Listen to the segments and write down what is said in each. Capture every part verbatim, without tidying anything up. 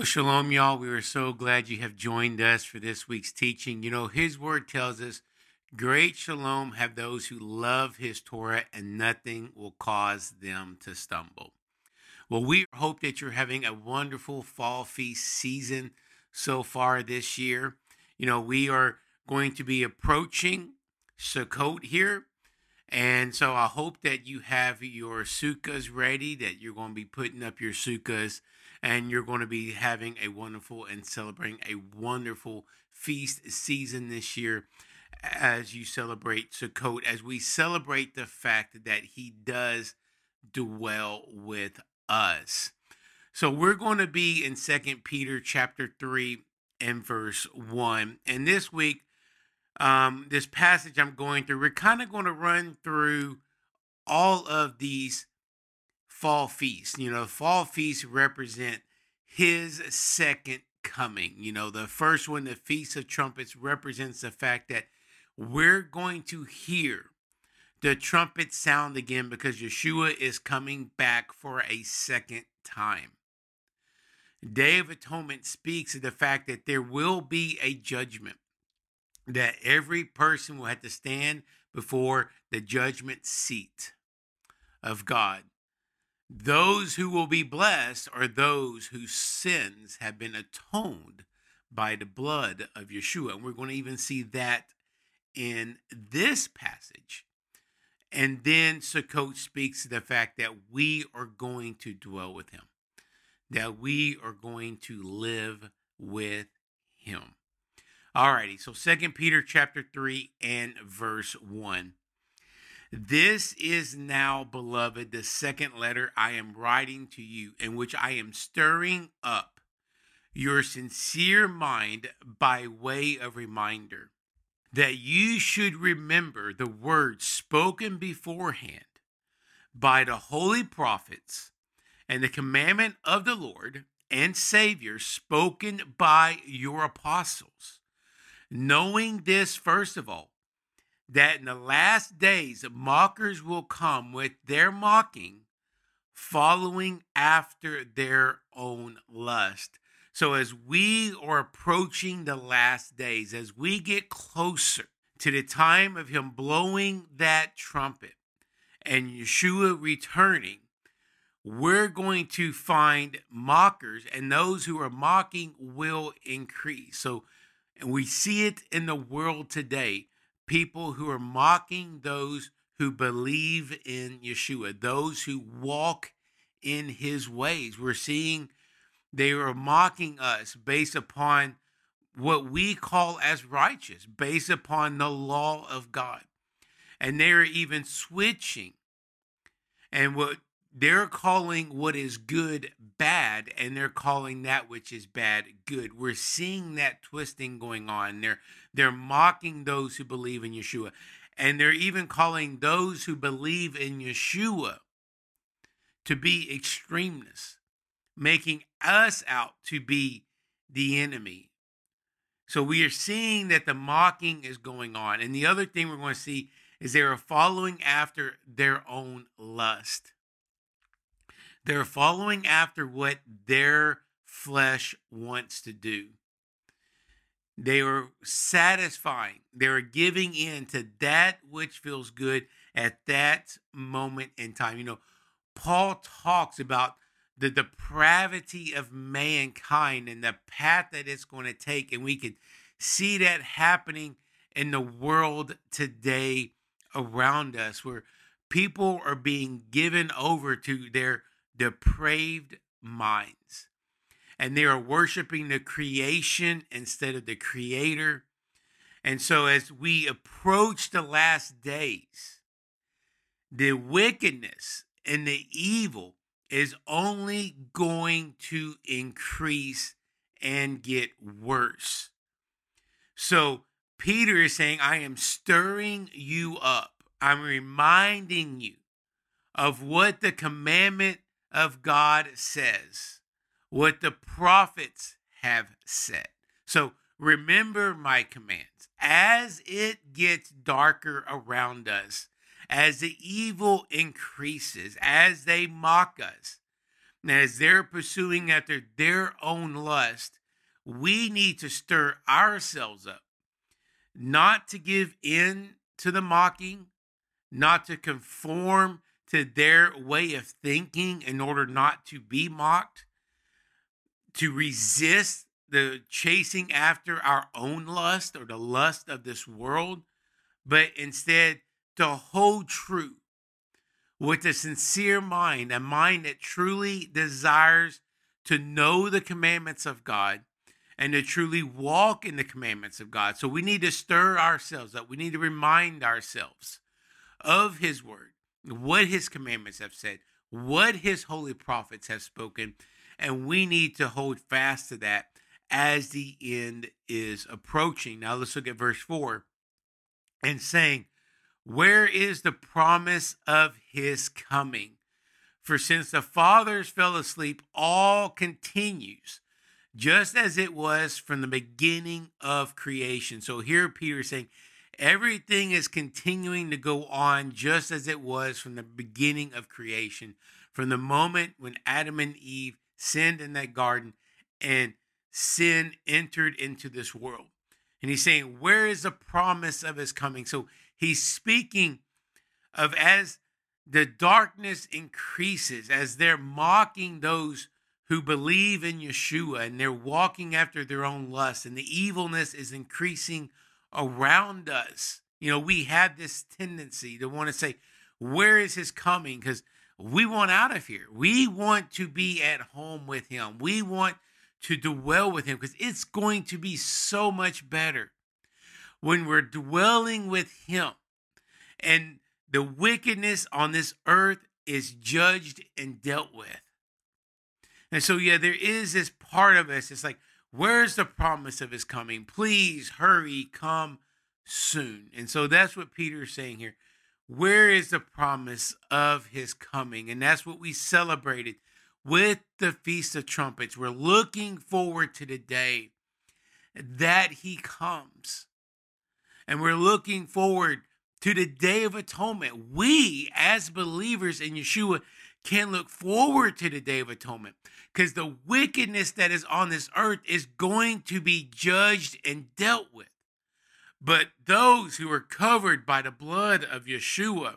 Well, shalom, y'all. We are so glad you have joined us for this week's teaching. You know, His word tells us, great shalom have those who love His Torah, and nothing will cause them to stumble. Well, we hope that you're having a wonderful fall feast season so far this year. You know, we are going to be approaching Sukkot here. And so I hope that you have your sukkahs ready, that you're going to be putting up your sukkahs, and you're going to be having a wonderful and celebrating a wonderful feast season this year as you celebrate Sukkot, as we celebrate the fact that He does dwell with us. So we're going to be in Second Peter chapter three and verse one. And this week, um, this passage I'm going through, we're kind of going to run through all of these fall feasts. You know, fall feasts represent His second coming. You know, the first one, the Feast of Trumpets, represents the fact that we're going to hear the trumpet sound again because Yeshua is coming back for a second time. Day of Atonement speaks of the fact that there will be a judgment, that every person will have to stand before the judgment seat of God. Those who will be blessed are those whose sins have been atoned by the blood of Yeshua. And we're going to even see that in this passage. And then Sukkot speaks to the fact that we are going to dwell with Him, that we are going to live with Him. Alrighty, so Second Peter chapter three and verse one. This is now, beloved, the second letter I am writing to you, in which I am stirring up your sincere mind by way of reminder, that you should remember the words spoken beforehand by the holy prophets and the commandment of the Lord and Savior spoken by your apostles. Knowing this, first of all, that in the last days mockers will come with their mocking, following after their own lust. So as we are approaching the last days, as we get closer to the time of Him blowing that trumpet and Yeshua returning, we're going to find mockers, and those who are mocking will increase. So, and we see it in the world today. People who are mocking those who believe in Yeshua, those who walk in His ways. We're seeing they are mocking us based upon what we call as righteous, based upon the law of God. And they're even switching, and what they're calling what is good bad, and they're calling that which is bad good. We're seeing that twisting going on. They're they're mocking those who believe in Yeshua, and they're even calling those who believe in Yeshua to be extremists, making us out to be the enemy. So we are seeing that the mocking is going on. And the other thing we're going to see is they are following after their own lust. They're following after what their flesh wants to do. They are satisfying. They are giving in to that which feels good at that moment in time. You know, Paul talks about the depravity of mankind and the path that it's going to take. And we can see that happening in the world today around us, where people are being given over to their depraved minds, and they are worshiping the creation instead of the Creator. And so as we approach the last days, the wickedness and the evil is only going to increase and get worse. So Peter is saying, I am stirring you up. I'm reminding you of what the commandment of God says, what the prophets have said. So remember my commands. As it gets darker around us, as the evil increases, as they mock us, And as they're pursuing after their own lust, we need to stir ourselves up, not to give in to the mocking, not to conform to their way of thinking in order not to be mocked, to resist the chasing after our own lust or the lust of this world, but instead to hold true with a sincere mind, a mind that truly desires to know the commandments of God and to truly walk in the commandments of God. So we need to stir ourselves up. We need to remind ourselves of his word, what his commandments have said, what his holy prophets have spoken, and we need to hold fast to that as the end is approaching. Now let's look at verse four and saying, where is the promise of his coming? For since the fathers fell asleep, all continues, just as it was from the beginning of creation. So here Peter is saying, everything is continuing to go on just as it was from the beginning of creation, from the moment when Adam and Eve sinned in that garden and sin entered into this world. And he's saying, where is the promise of his coming? So he's speaking of as the darkness increases, as they're mocking those who believe in Yeshua and they're walking after their own lust, and the evilness is increasing around us. You know, we have this tendency to want to say, where is his coming? Because we want out of here. We want to be at home with him. We want to dwell with him because it's going to be so much better when we're dwelling with him and the wickedness on this earth is judged and dealt with. And so, yeah, there is this part of us. It's like, where's the promise of his coming? Please hurry, come soon. And so that's what Peter's saying here. Where is the promise of his coming? And that's what we celebrated with the Feast of Trumpets. We're looking forward to the day that he comes. And we're looking forward to the Day of Atonement. We, as believers in Yeshua, can look forward to the Day of Atonement because the wickedness that is on this earth is going to be judged and dealt with. But those who are covered by the blood of Yeshua,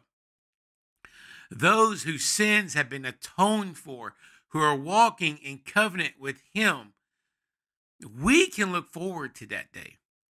those whose sins have been atoned for, who are walking in covenant with him, we can look forward to that day.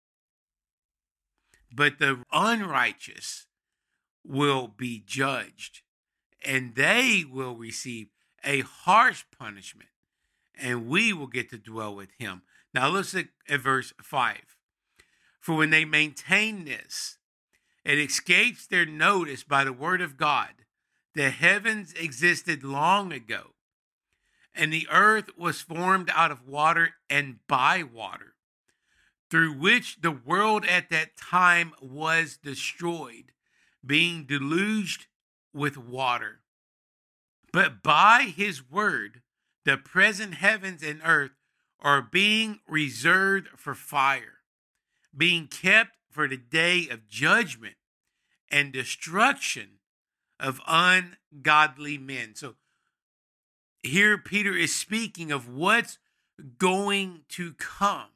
But the unrighteous will be judged, and they will receive a harsh punishment, and we will get to dwell with him. Now let's look at verse five. For when they maintain this, it escapes their notice by the word of God. The heavens existed long ago, and the earth was formed out of water and by water, through which the world at that time was destroyed, being deluged with water. But by his word, the present heavens and earth are being reserved for fire, being kept for the day of judgment and destruction of ungodly men. So here Peter is speaking of what's going to come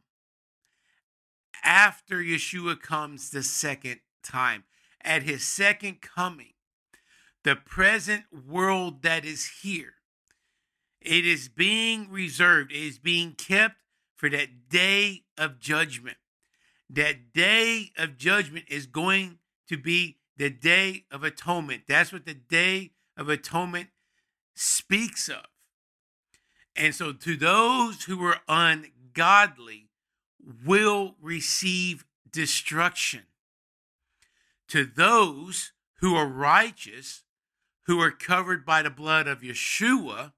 after Yeshua comes the second time. At his second coming, the present world that is here, it is being reserved, it is being kept for that day of judgment. That day of judgment is going to be the Day of Atonement. That's what the Day of Atonement speaks of. And so to those who are ungodly will receive destruction. To those who are righteous, who are covered by the blood of Yeshua,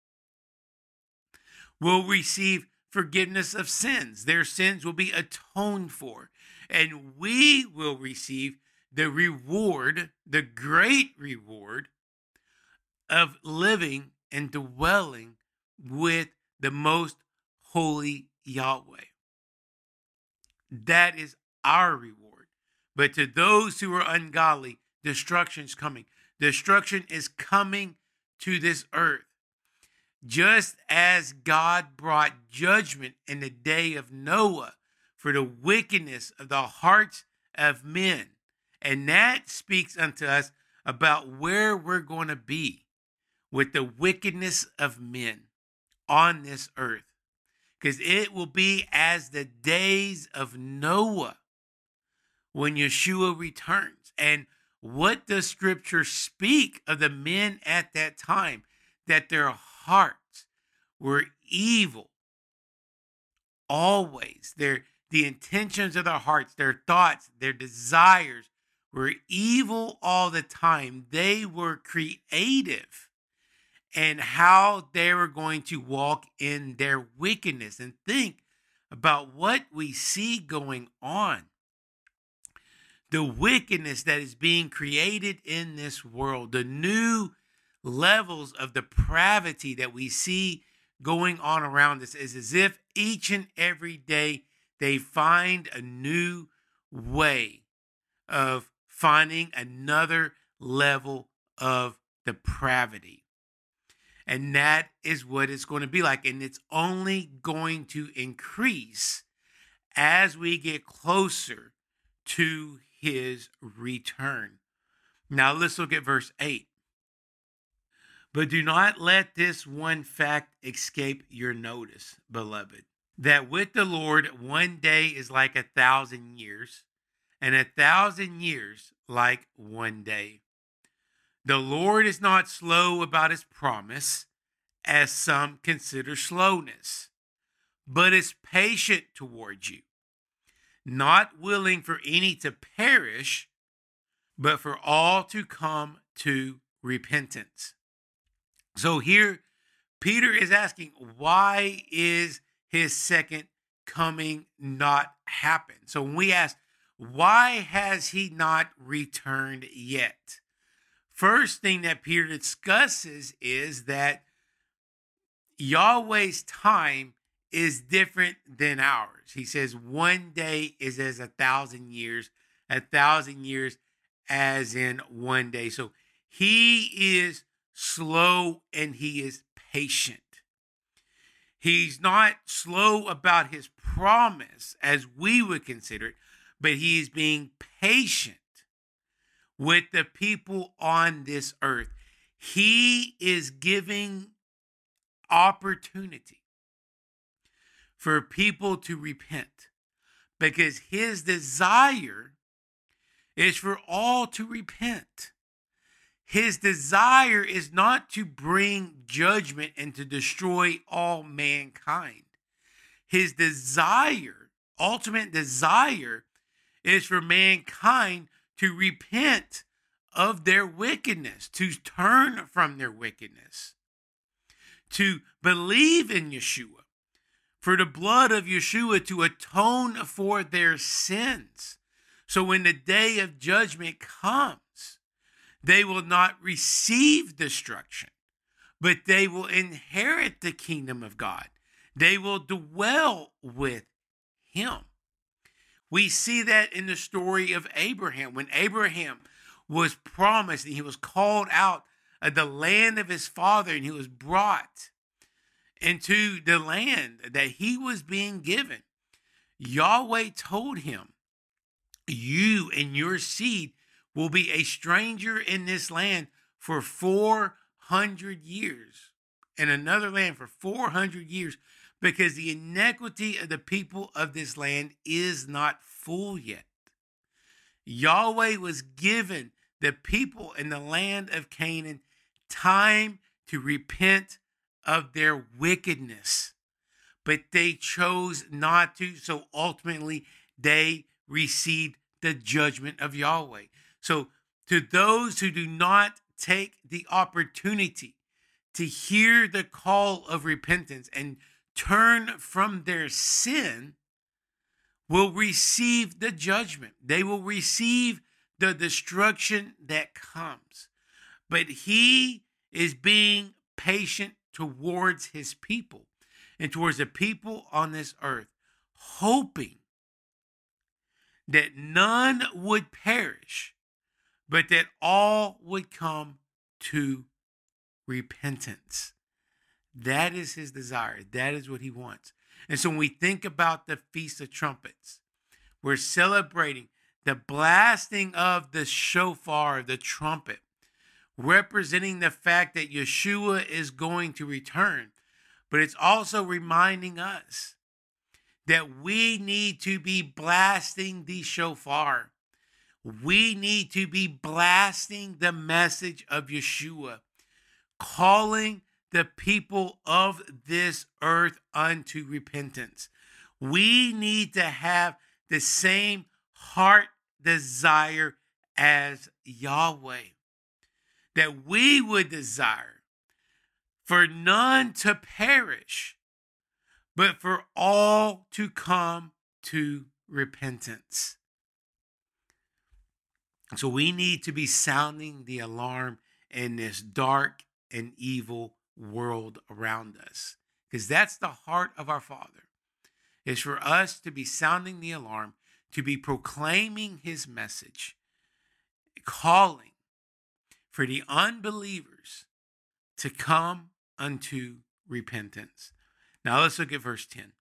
will receive forgiveness of sins. Their sins will be atoned for. And we will receive the reward, the great reward of living and dwelling with the most holy Yahweh. That is our reward. But to those who are ungodly, destruction is coming. Destruction is coming to this earth. Just as God brought judgment in the day of Noah for the wickedness of the hearts of men. And that speaks unto us about where we're going to be with the wickedness of men on this earth. Because it will be as the days of Noah when Yeshua returns. And what does Scripture speak of the men at that time? That their hearts were evil always. Their the intentions of their hearts, their thoughts, their desires were evil all the time. They were creative in how they were going to walk in their wickedness. And think about what we see going on. The wickedness that is being created in this world, the new levels of depravity that we see going on around us, is as if each and every day they find a new way of finding another level of depravity. And that is what it's going to be like. And it's only going to increase as we get closer to his return. Now let's look at verse eight. But do not let this one fact escape your notice, beloved, that with the Lord one day is like a thousand years, and a thousand years like one day. The Lord is not slow about his promise, as some consider slowness, but is patient towards you, not willing for any to perish, but for all to come to repentance. So here, Peter is asking, why is his second coming not happen? So when we ask, why has he not returned yet? First thing that Peter discusses is that Yahweh's time is different than ours. He says one day is as a thousand years, a thousand years as in one day. So he is slow and he is patient. He's not slow about his promise as we would consider it, but he is being patient with the people on this earth. He is giving opportunity for people to repent because his desire is for all to repent. His desire is not to bring judgment and to destroy all mankind. His desire, ultimate desire, is for mankind to repent of their wickedness, to turn from their wickedness, to believe in Yeshua, for the blood of Yeshua to atone for their sins. So when the day of judgment comes, they will not receive destruction, but they will inherit the kingdom of God. They will dwell with him. We see that in the story of Abraham. When Abraham was promised and he was called out of the land of his father and he was brought into the land that he was being given, Yahweh told him, you and your seed will be a stranger in this land for four hundred years, in another land for four hundred years, because the iniquity of the people of this land is not full yet. Yahweh was given the people in the land of Canaan time to repent of their wickedness, but they chose not to, so ultimately they received the judgment of Yahweh. So to those who do not take the opportunity to hear the call of repentance and turn from their sin, will receive the judgment. They will receive the destruction that comes. But he is being patient towards his people and towards the people on this earth, hoping that none would perish, but that all would come to repentance. That is his desire. That is what he wants. And so when we think about the Feast of Trumpets, we're celebrating the blasting of the shofar, the trumpet, representing the fact that Yeshua is going to return. But it's also reminding us that we need to be blasting the shofar. We need to be blasting the message of Yeshua, calling the people of this earth unto repentance. We need to have the same heart desire as Yahweh, that we would desire for none to perish, but for all to come to repentance. So we need to be sounding the alarm in this dark and evil world around us, because that's the heart of our Father, is for us to be sounding the alarm, to be proclaiming his message, calling for the unbelievers to come unto repentance. Now let's look at verse ten.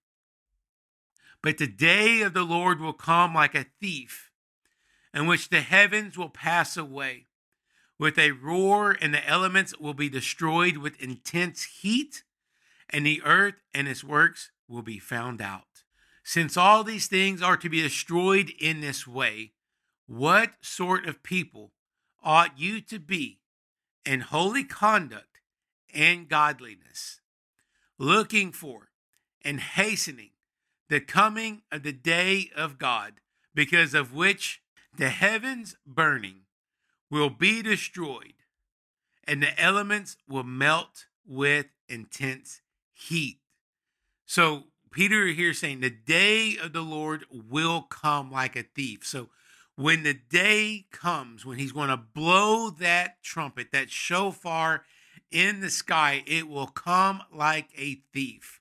But the day of the Lord will come like a thief, in which the heavens will pass away with a roar, and the elements will be destroyed with intense heat, and the earth and its works will be found out. Since all these things are to be destroyed in this way, what sort of people ought you to be in holy conduct and godliness, looking for and hastening the coming of the day of God, because of which the heavens burning will be destroyed, and the elements will melt with intense heat. So Peter here saying the day of the Lord will come like a thief. So when the day comes, when he's going to blow that trumpet, that shofar in the sky, it will come like a thief.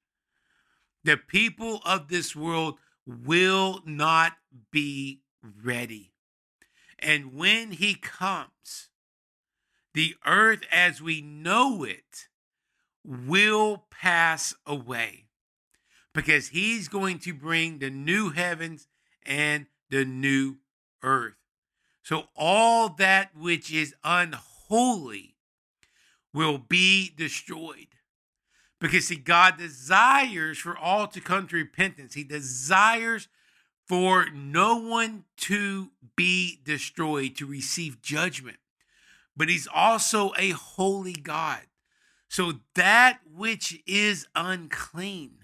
The people of this world will not be ready. And when he comes, the earth as we know it will pass away, because he's going to bring the new heavens and the new earth. So all that which is unholy will be destroyed. Because see, God desires for all to come to repentance. He desires for no one to be destroyed, to receive judgment. But he's also a holy God. So that which is unclean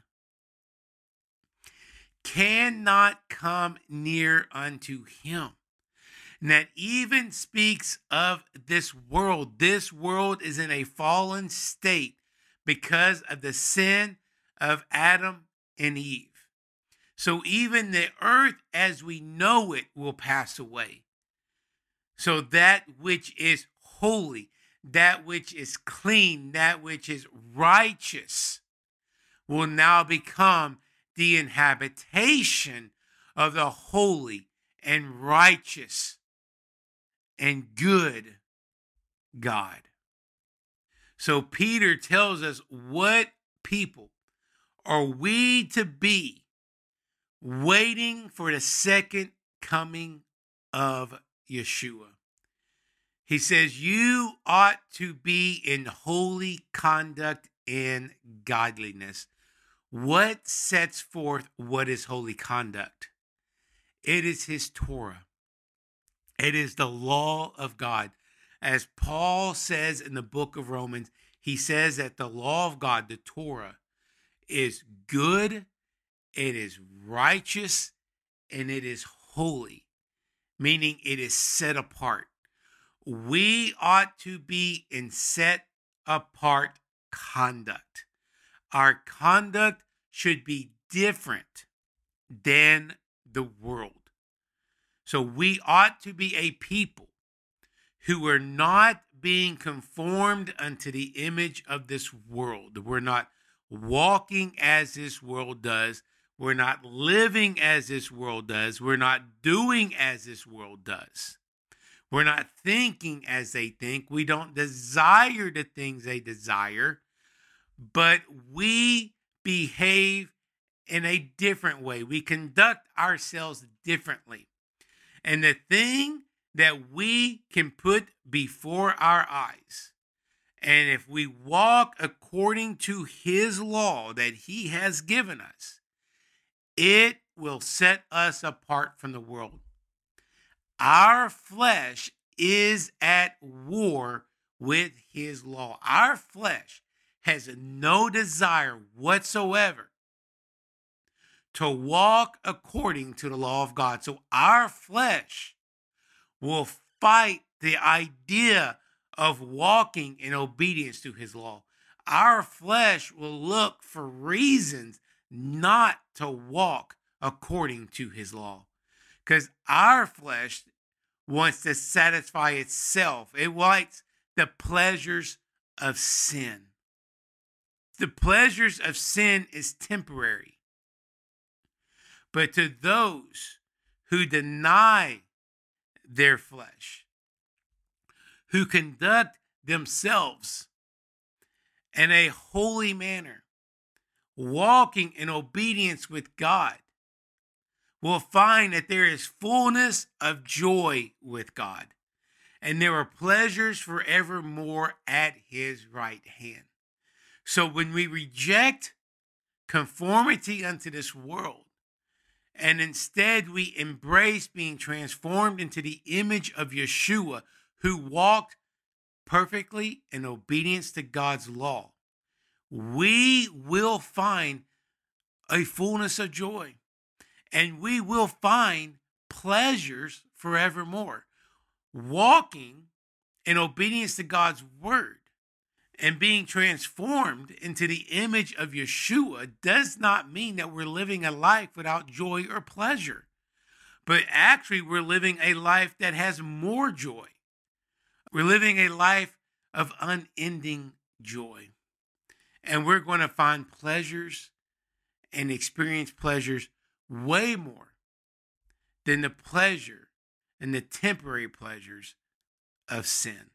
cannot come near unto him. And that even speaks of this world. This world is in a fallen state because of the sin of Adam and Eve. So even the earth as we know it will pass away. So that which is holy, that which is clean, that which is righteous will now become the inhabitation of the holy and righteous and good God. So Peter tells us, what people are we to be waiting for the second coming of Yeshua? He says, you ought to be in holy conduct and godliness. What sets forth what is holy conduct? It is his Torah. It is the law of God. As Paul says in the book of Romans, he says that the law of God, the Torah, is good, it is righteous, and it is holy, meaning it is set apart. We ought to be in set apart conduct. Our conduct should be different than the world. So we ought to be a people who are not being conformed unto the image of this world. We're not walking as this world does. We're not living as this world does. We're not doing as this world does. We're not thinking as they think. We don't desire the things they desire. but we behave in a different way. We conduct ourselves differently. And the thing that we can put before our eyes, and if we walk according to his law that he has given us, it will set us apart from the world. Our flesh is at war with his law. Our flesh has no desire whatsoever to walk according to the law of God. So our flesh will fight the idea of walking in obedience to his law. Our flesh will look for reasons not to walk according to his law, because our flesh wants to satisfy itself. It likes the pleasures of sin. The pleasures of sin is temporary. But to those who deny their flesh, who conduct themselves in a holy manner, walking in obedience with God, will find that there is fullness of joy with God, and there are pleasures forevermore at his right hand. So when we reject conformity unto this world, and instead we embrace being transformed into the image of Yeshua, who walked perfectly in obedience to God's law, we will find a fullness of joy, and we will find pleasures forevermore. Walking in obedience to God's word and being transformed into the image of Yeshua does not mean that we're living a life without joy or pleasure, but actually we're living a life that has more joy. We're living a life of unending joy. And we're going to find pleasures and experience pleasures way more than the pleasure and the temporary pleasures of sin.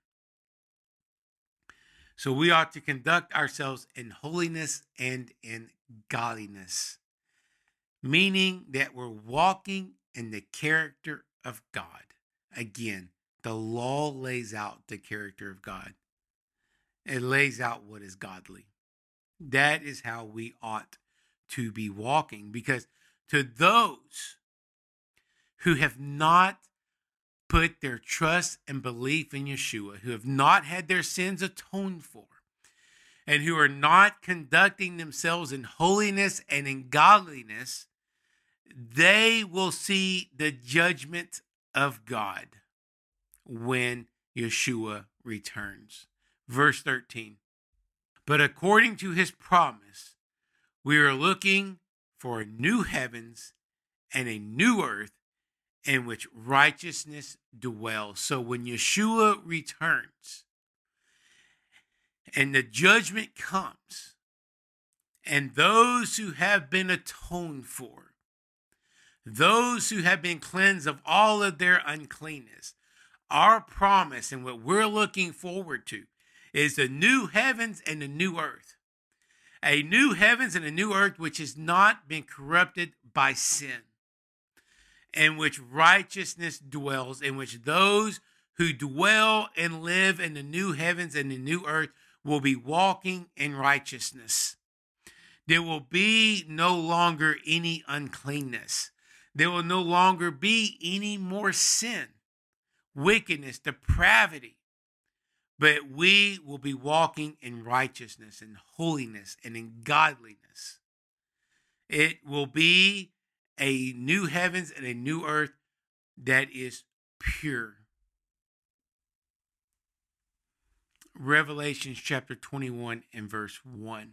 So we ought to conduct ourselves in holiness and in godliness, meaning that we're walking in the character of God. Again, the law lays out the character of God. It lays out what is godly. That is how we ought to be walking, because to those who have not put their trust and belief in Yeshua, who have not had their sins atoned for, and who are not conducting themselves in holiness and in godliness, they will see the judgment of God when Yeshua returns. Verse thirteen. But according to his promise, we are looking for new heavens and a new earth in which righteousness dwells. So when Yeshua returns and the judgment comes, and those who have been atoned for, those who have been cleansed of all of their uncleanness, our promise and what we're looking forward to is the new heavens and the new earth. A new heavens and a new earth which has not been corrupted by sin, in which righteousness dwells, in which those who dwell and live in the new heavens and the new earth will be walking in righteousness. There will be no longer any uncleanness. There will no longer be any more sin, wickedness, depravity. But we will be walking in righteousness and holiness and in godliness. It will be a new heavens and a new earth that is pure. Revelation chapter twenty-one and verse one.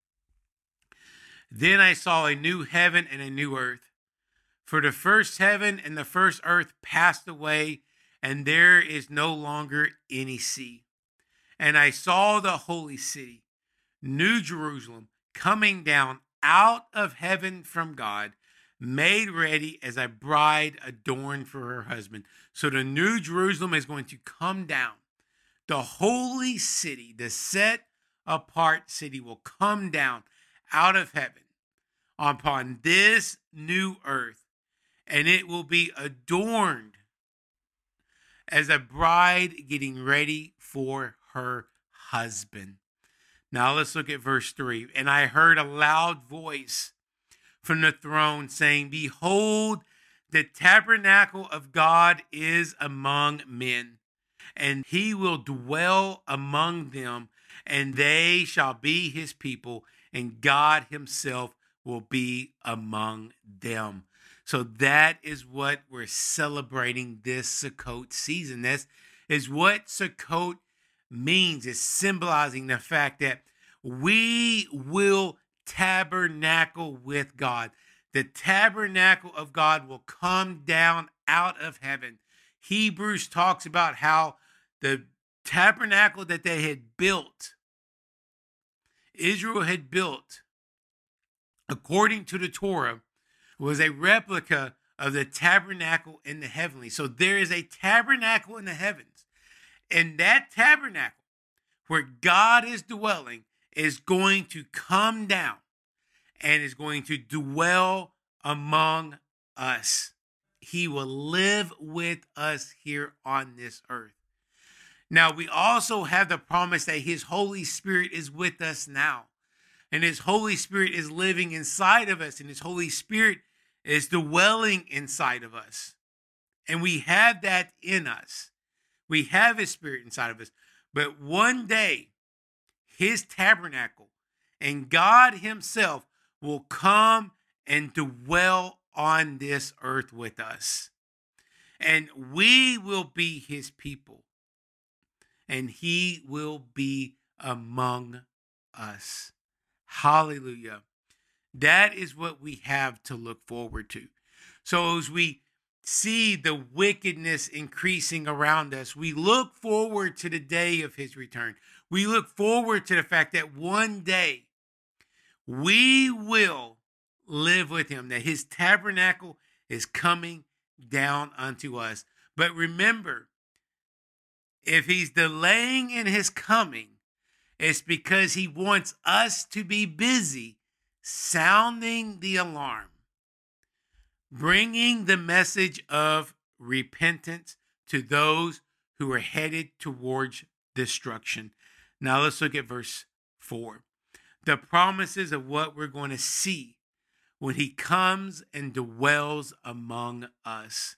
Then I saw a new heaven and a new earth, for the first heaven and the first earth passed away, and there is no longer any sea. And I saw the holy city, New Jerusalem, coming down out of heaven from God, made ready as a bride adorned for her husband. So the New Jerusalem is going to come down, the holy city, the set apart city will come down out of heaven upon this new earth, and it will be adorned as a bride getting ready for her husband. Now let's look at verse three. And I heard a loud voice from the throne saying, behold, the tabernacle of God is among men, and he will dwell among them, and they shall be his people, and God himself will be among them. So that is what we're celebrating this Sukkot season. This is what Sukkot means. It's symbolizing the fact that we will tabernacle with God. The tabernacle of God will come down out of heaven. Hebrews talks about how the tabernacle that they had built, Israel had built, according to the Torah, was a replica of the tabernacle in the heavenly. So there is a tabernacle in the heavens. And that tabernacle where God is dwelling is going to come down and is going to dwell among us. He will live with us here on this earth. Now, we also have the promise that his Holy Spirit is with us now. And his Holy Spirit is living inside of us. And his Holy Spirit is dwelling inside of us. And we have that in us. We have his Spirit inside of us. But one day, his tabernacle and God himself will come and dwell on this earth with us. And we will be his people. And he will be among us. Hallelujah. That is what we have to look forward to. So as we see the wickedness increasing around us, we look forward to the day of his return. We look forward to the fact that one day we will live with him, that his tabernacle is coming down unto us. But remember, if he's delaying in his coming, it's because he wants us to be busy sounding the alarm, bringing the message of repentance to those who are headed towards destruction. Now let's look at verse four. The promises of what we're going to see when he comes and dwells among us.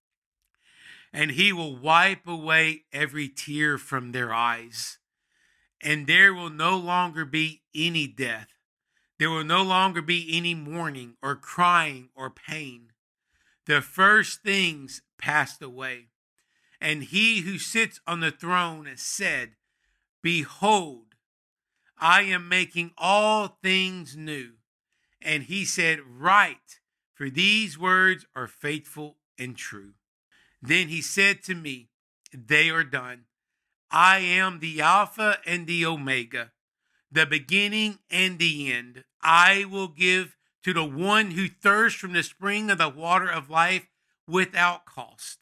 And he will wipe away every tear from their eyes. And there will no longer be any death. There will no longer be any mourning or crying or pain. The first things passed away. And he who sits on the throne said, behold, I am making all things new. And he said, write, for these words are faithful and true. Then he said to me, they are done. I am the Alpha and the Omega, the beginning and the end. I will give to the one who thirsts from the spring of the water of life without cost.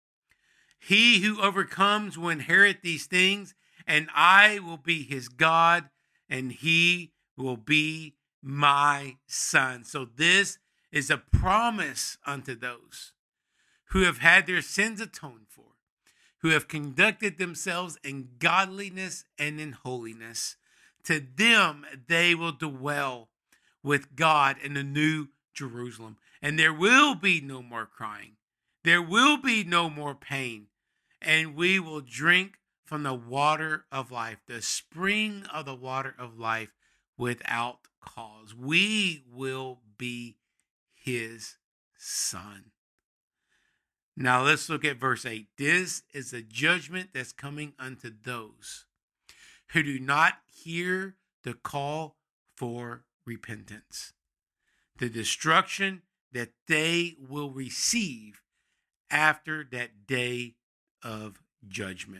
He who overcomes will inherit these things, and I will be his God, and he will be my son. So this is a promise unto those who have had their sins atoned for, who have conducted themselves in godliness and in holiness. To them they will dwell with God in the new Jerusalem. And there will be no more crying. There will be no more pain. And we will drink from the water of life, the spring of the water of life without cause. We will be his son. Now let's look at verse eight. This is a judgment that's coming unto those who do not hear the call for repentance. The destruction that they will receive after that day of judgment.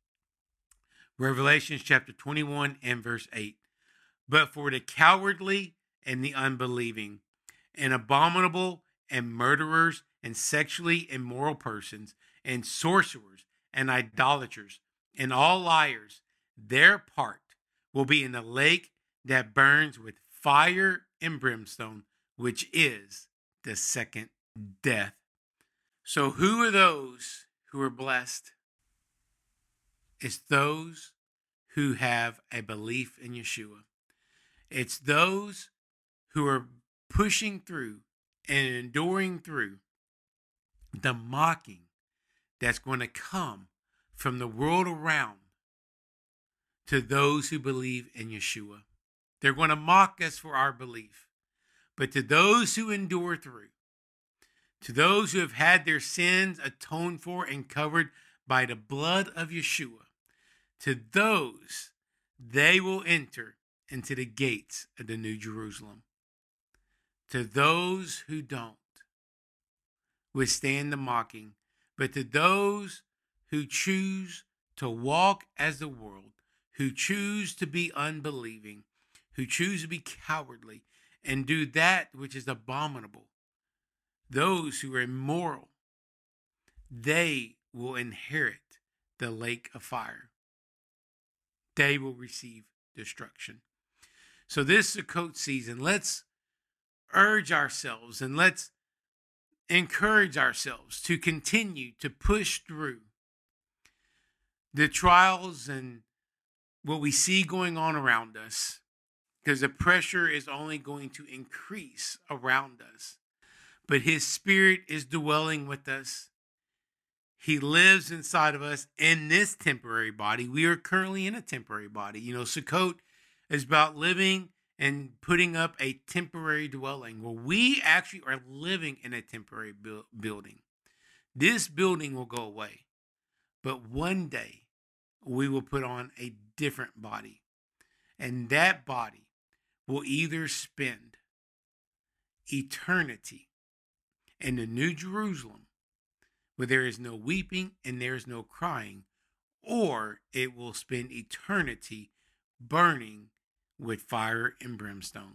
Revelation chapter twenty-one and verse eight. But for the cowardly and the unbelieving, and abominable and murderers and sexually immoral persons and sorcerers and idolaters and all liars, their part will be in the lake that burns with fire and brimstone, which is the second death. So who are those who are blessed? It's those who have a belief in Yeshua. It's those who are pushing through and enduring through the mocking that's going to come from the world around to those who believe in Yeshua. They're going to mock us for our belief. But to those who endure through, to those who have had their sins atoned for and covered by the blood of Yeshua, to those, they will enter into the gates of the New Jerusalem. To those who don't withstand the mocking, but to those who choose to walk as the world, who choose to be unbelieving, who choose to be cowardly, and do that which is abominable, those who are immoral, they will inherit the lake of fire. They will receive destruction. So this Sukkot season, let's urge ourselves and let's encourage ourselves to continue to push through the trials and what we see going on around us, because the pressure is only going to increase around us. But his spirit is dwelling with us. He lives inside of us in this temporary body. We are currently in a temporary body. You know, Sukkot is about living and putting up a temporary dwelling. Well, we actually are living in a temporary bu- building. This building will go away. But one day, we will put on a different body. And that body will either spend eternity in the New Jerusalem, where there is no weeping and there is no crying, or it will spend eternity burning with fire and brimstone.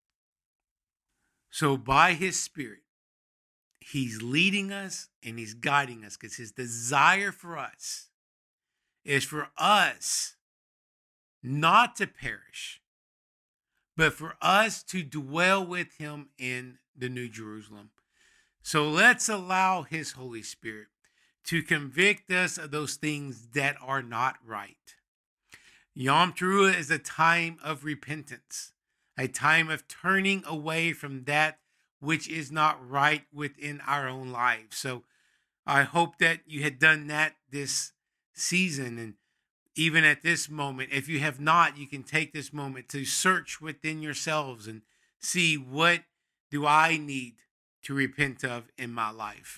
So by his Spirit, he's leading us and he's guiding us, because his desire for us is for us not to perish, but for us to dwell with him in the New Jerusalem. So let's allow his Holy Spirit to convict us of those things that are not right. Yom Teruah is a time of repentance, a time of turning away from that which is not right within our own lives. So I hope that you had done that this season. And even at this moment, if you have not, you can take this moment to search within yourselves and see, what do I need to repent of in my life?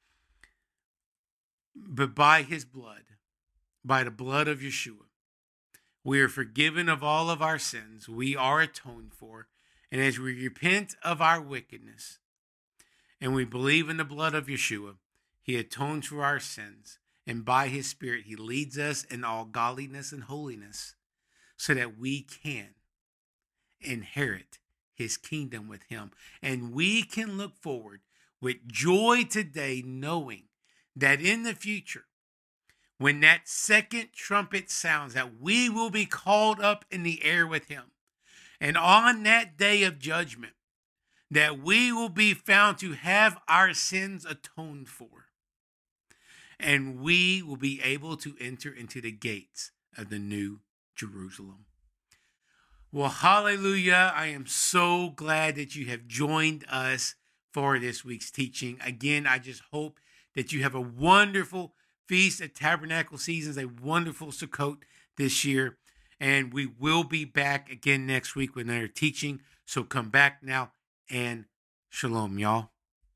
But by his blood, by the blood of Yeshua, we are forgiven of all of our sins. We are atoned for. And as we repent of our wickedness and we believe in the blood of Yeshua, he atones for our sins. And by his Spirit, he leads us in all godliness and holiness, so that we can inherit his kingdom with him. And we can look forward with joy today, knowing that in the future, when that second trumpet sounds, that we will be called up in the air with him. And on that day of judgment, that we will be found to have our sins atoned for. And we will be able to enter into the gates of the New Jerusalem. Well, hallelujah. I am so glad that you have joined us for this week's teaching. Again, I just hope that you have a wonderful Feast of Tabernacle Seasons, a wonderful Sukkot this year. And we will be back again next week with another teaching. So come back now, and shalom, y'all.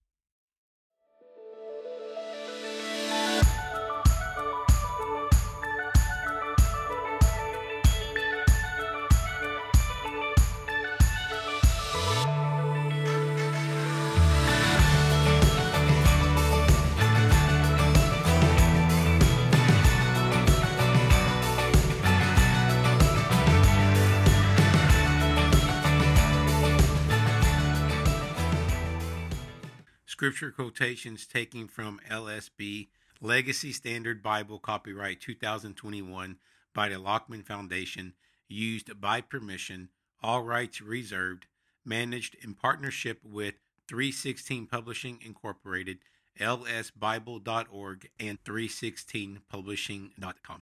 Scripture quotations taken from L S B, Legacy Standard Bible, copyright two thousand twenty-one, by the Lockman Foundation, used by permission, all rights reserved, managed in partnership with three sixteen Publishing Incorporated, l s bible dot org, and three sixteen publishing dot com.